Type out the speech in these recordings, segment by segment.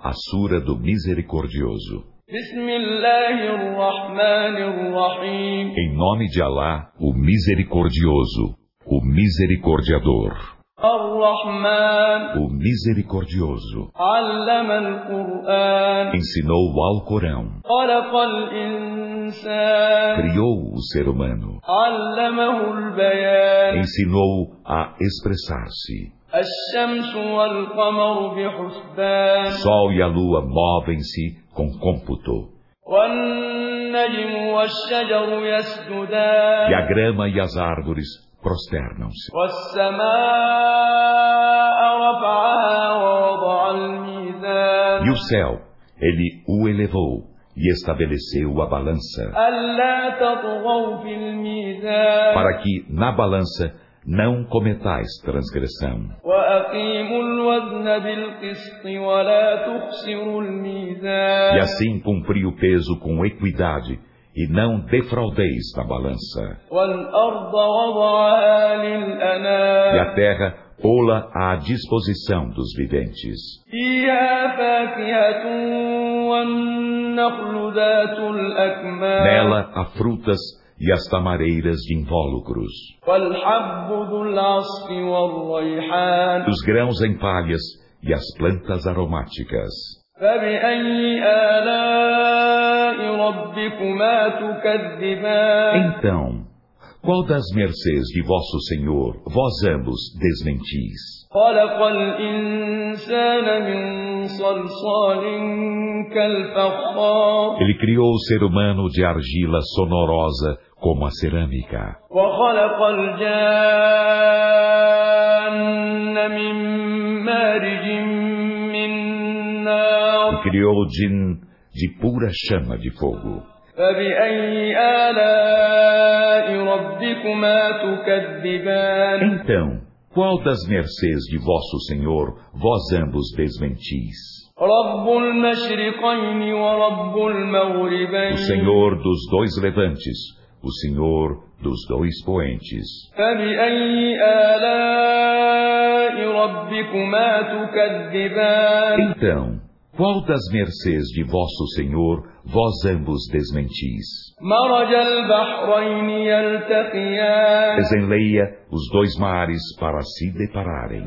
a Sura do Misericordioso. Em nome de Alá, o Misericordioso, o Misericordiador. O Misericordioso ensinou o Alcorão. Criou o ser humano. Ensinou a expressar-se. Sol e a lua movem-se com cômputo. E a grama e as árvores prosternam-se. E o céu, ele o elevou e estabeleceu a balança, para que na balança não cometais transgressão. E assim cumpri o peso com equidade, e não defraudeis na balança. E a terra pô-la à disposição dos viventes. Nela há frutas e as tamareiras de invólucros, os grãos em palhas e as plantas aromáticas. Então, qual das mercês de vosso Senhor vós ambos desmentis? Ele criou o ser humano de argila sonorosa como a cerâmica. E criou o djinn de pura chama de fogo. Então, qual das mercês de vosso Senhor vós ambos desmentis? O Senhor dos dois levantes, o Senhor dos dois poentes. Então, qual das mercês de vosso Senhor vós ambos desmentis? Desenleia os dois mares para se depararem.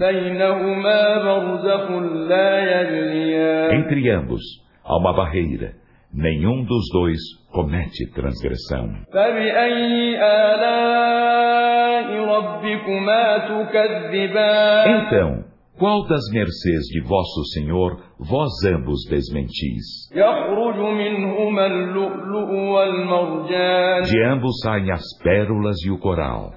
Entre ambos há uma barreira. Nenhum dos dois comete transgressão. Então, qual das mercês de vosso Senhor vós ambos desmentis? De ambos saem as pérolas e o coral.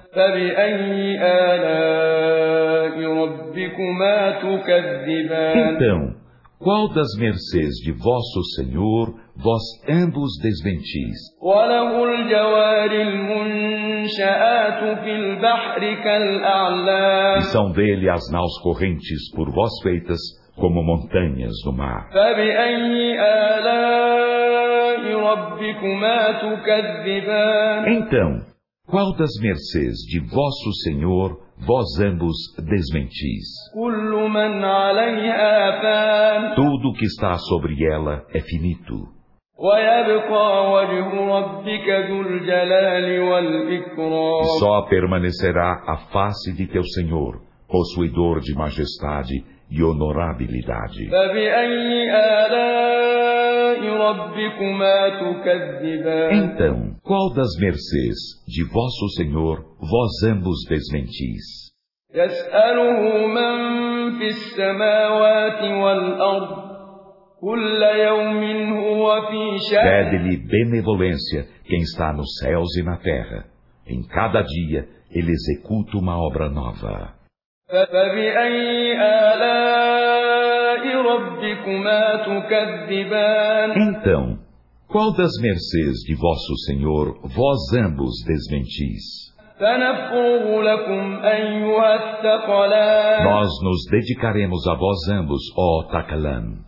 Então, qual das mercês de vosso Senhor vós ambos desmentis? E são dele as naus correntes por vós feitas como montanhas no mar. Então, qual das mercês de vosso Senhor vós ambos desmentis? Tudo que está sobre ela é finito. E só permanecerá a face de teu Senhor, possuidor de majestade e honorabilidade. Então, qual das mercês de vosso Senhor vós ambos desmentis? Pede-lhe benevolência quem está nos céus e na terra. Em cada dia ele executa uma obra nova. Então, qual das mercês de vosso Senhor vós ambos desmentis? Nós nos dedicaremos a vós ambos, ó Thaqalan.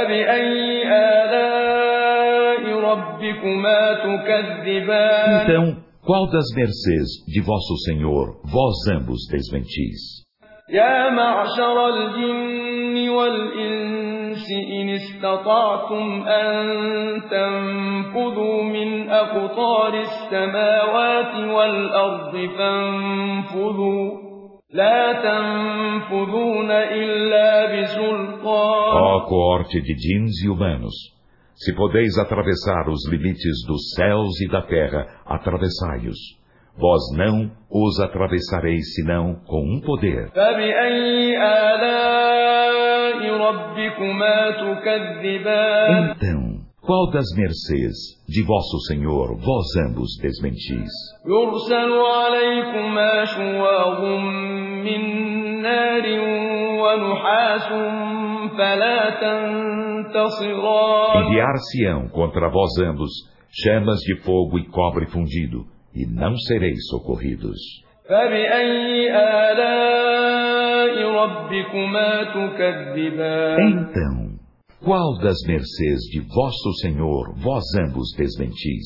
Então, qual das mercês de vosso Senhor vós ambos desmentis? الإنس إن استطعتم أن تنفذوا من أقطار السماوات والأرض فانفذوا لا تنفذون إلا بسلطان. Ó coorte de djinns e humanos, se podeis atravessar os limites dos céus e da terra, atravessai-os. Vós não os atravessareis senão com um poder. Então, qual das mercês de vosso Senhor vós ambos desmentis? Enviar-se-ão contra vós ambos chamas de fogo e cobre fundido, e não sereis socorridos. Então, qual das mercês de vosso Senhor vós ambos desmentis?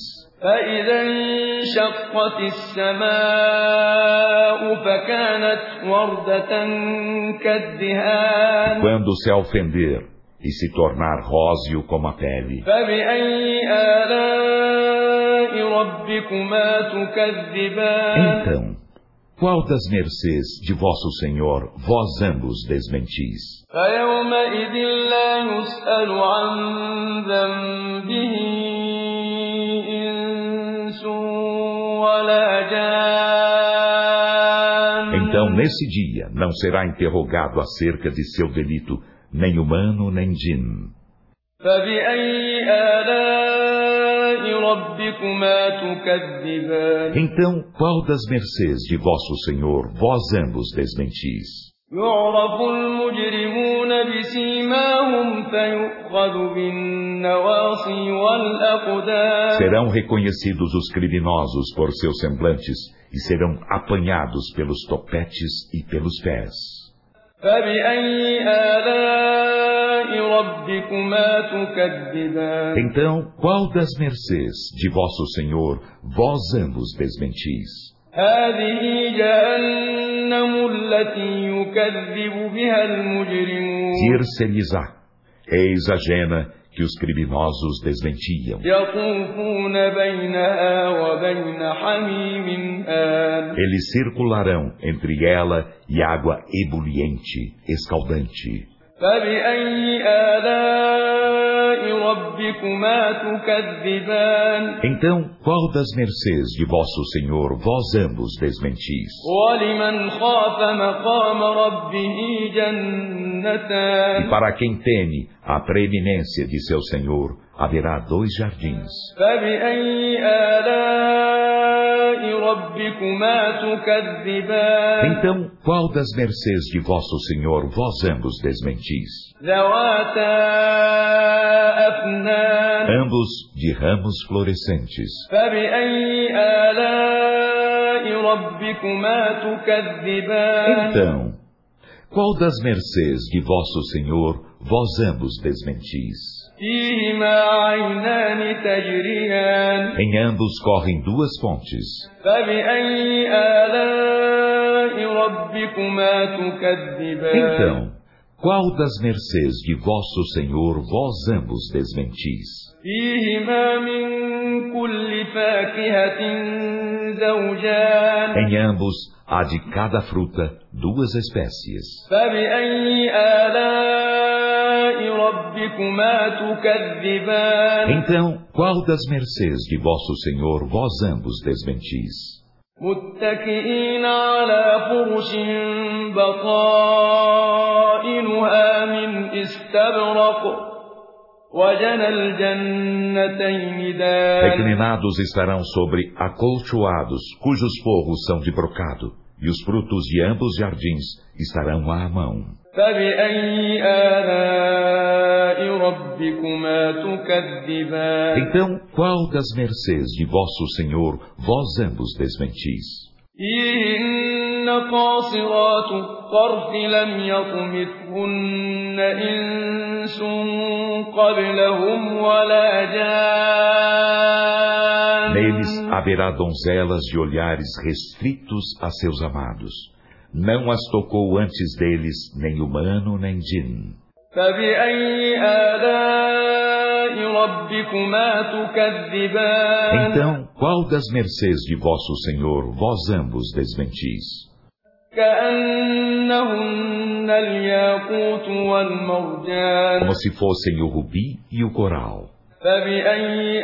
Quando o céu fender e se tornar róseo como a pele. Então, qual das mercês de vosso Senhor vós ambos desmentis? Então, nesse dia, não será interrogado acerca de seu delito, nem humano, nem djinn. Então, qual das mercês de vosso Senhor vós ambos desmentis? Serão reconhecidos os criminosos por seus semblantes e serão apanhados pelos topetes e pelos pés. Então, qual das mercês de vosso Senhor vós ambos desmentis? Dir-se-lhes-á, eis a jena que os criminosos desmentiam. Eles circularão entre ela e água ebuliente, escaldante. Então, qual das mercês de vosso Senhor vós ambos desmentis? E para quem teme a preeminência de seu Senhor, haverá 2 jardins. Então, qual das mercês de vosso Senhor vós ambos desmentis? Ambos de ramos florescentes. Então, qual das mercês de vosso Senhor vós ambos desmentis? Em ambos correm 2 fontes. Então, qual das mercês de vosso Senhor vós ambos desmentis? Em ambos há de cada fruta 2 espécies. Então, qual das mercês de vosso Senhor vós ambos desmentis? متكئين على فرش بطائنها من استبرق وجنى الجنتين دان. Reclinados estarão sobre acolchoados, cujos forros são de brocado, e os frutos de ambos jardins estarão à mão. فبأي آلاء ربكما تكذبان. Então, qual das mercês de vosso Senhor vós ambos desmentis? فيهن قاصرات الطرف لم يطمثهن إنس قبلهم ولا جان. Neles haverá donzelas de olhares restritos a seus amados. Não as tocou antes deles nem humano nem djinn. فبأي آلاء ربكما تكذبان Então, qual das mercês de vosso Senhor vós ambos desmentis? كأنهن الياقوت والمرجان Como se fossem o rubi e o coral. فبأي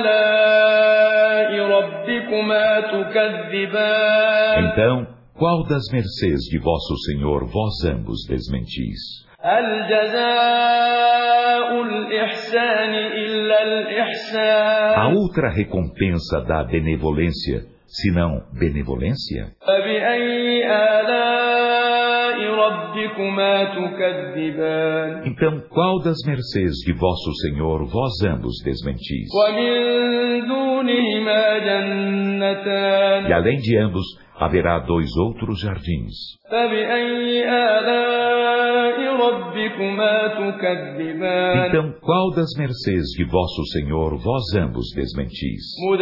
آلاء ربكما تكذبان Então, qual das mercês de vosso Senhor vós ambos desmentis? هل جزاء الإحسان إلا A الإحسان outra recompensa da benevolência, senão benevolência? فبأي آلاء ربكما تكذبان Então, qual das mercês de vosso Senhor vós ambos desmentis? ومن دونهما جنتان E além de ambos, haverá 2 outros jardins. فبأي آلاء ربكما تكذبان Então, qual das mercês de vosso Senhor vós ambos desmentis?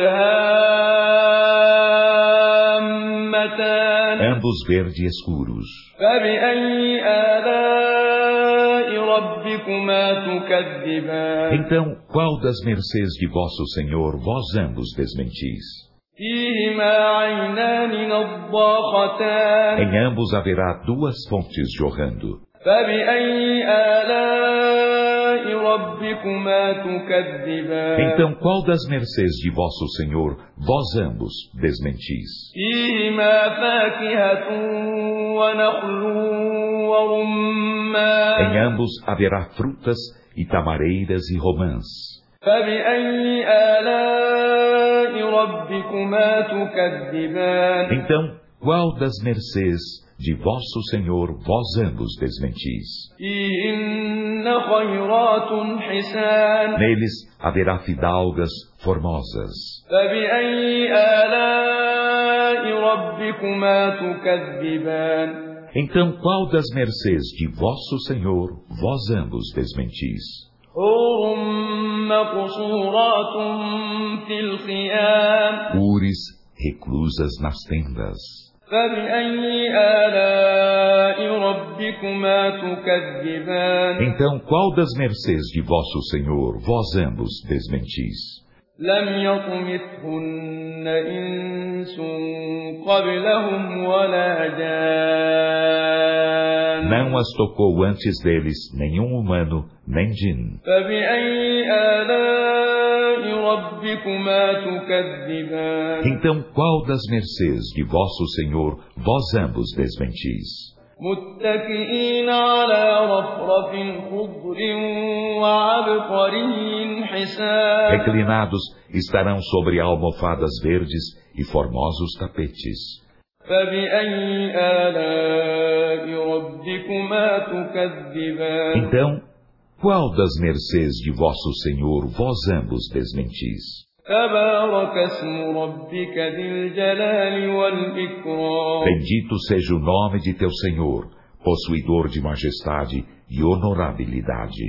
مدهامتان Ambos verde escuros. فبأي آلاء ربكما تكذبان Então, qual das mercês de vosso Senhor vós ambos desmentis? فيهما عينان نضاختان Em ambos haverá 2 fontes jorrando. فبأي آلاء ربكما تكذبان Então, qual das mercês de vosso Senhor vós ambos desmentis? فيهما فاكهة ونخل ورمان Em ambos haverá frutas e tamareiras e romãs. فبأي آلاء ربكما تكذبان Então, qual das mercês de vosso Senhor vós ambos desmentis? فيهن خيرات حسان Neles haverá fidalgas formosas. فبأي آلاء ربكما تكذبان Então, qual das mercês de vosso Senhor vós ambos desmentis? حور مقصورات في الخيام Ures reclusas nas tendas. فبأي آلاء ربكما تكذبان Então, qual das mercês de vosso Senhor vós ambos desmentis? لم يطمثهن إنس قبلهم ولا جان Não as tocou antes deles nenhum humano, nem jin. فبأي آلاء ربكما تكذبان Então, qual das mercês de vosso Senhor vós ambos desmentis? متكئين على رفرف خضر وعبقري حسان Reclinados estarão sobre almofadas verdes e formosos tapetes. فبأي آلاء ربكما تكذبان Então, qual das mercês de vosso Senhor vós ambos desmentis? تبارك اسم ربك ذي الجلال والإكرام Bendito seja o nome de teu Senhor, possuidor de majestade e honorabilidade.